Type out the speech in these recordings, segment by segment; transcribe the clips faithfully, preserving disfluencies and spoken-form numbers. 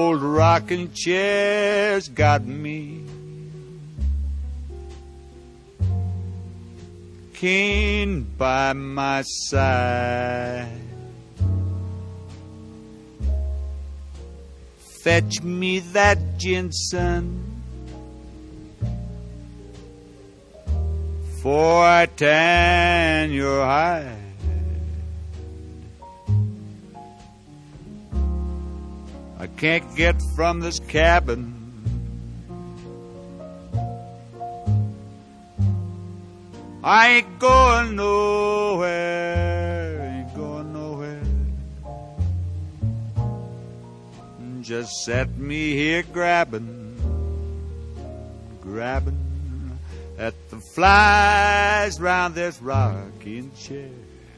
old rocking chair's got me. Cane by my side. Fetch me that ginseng, for I tan your hide. I can't get from this cabin. I ain't going nowhere, ain't going nowhere. Just set me here grabbing, grabbing at the flies round this rocking chair.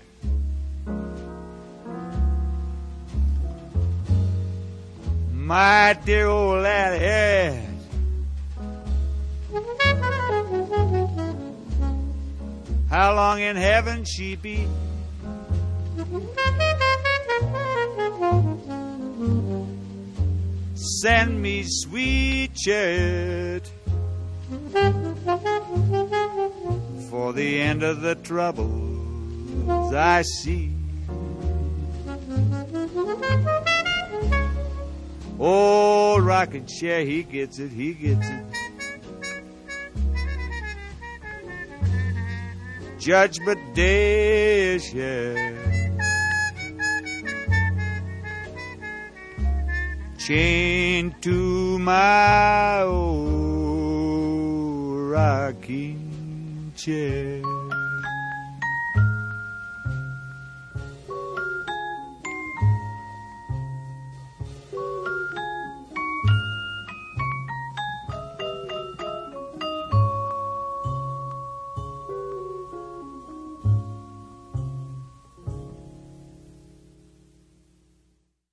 My dear old Lady Harriet, how long in heaven she be? Send me sweet chariot for the end of the troubles I see. Old rocking chair, he gets it, he gets it. Judgment Day is here. Chained to my old rocking chair.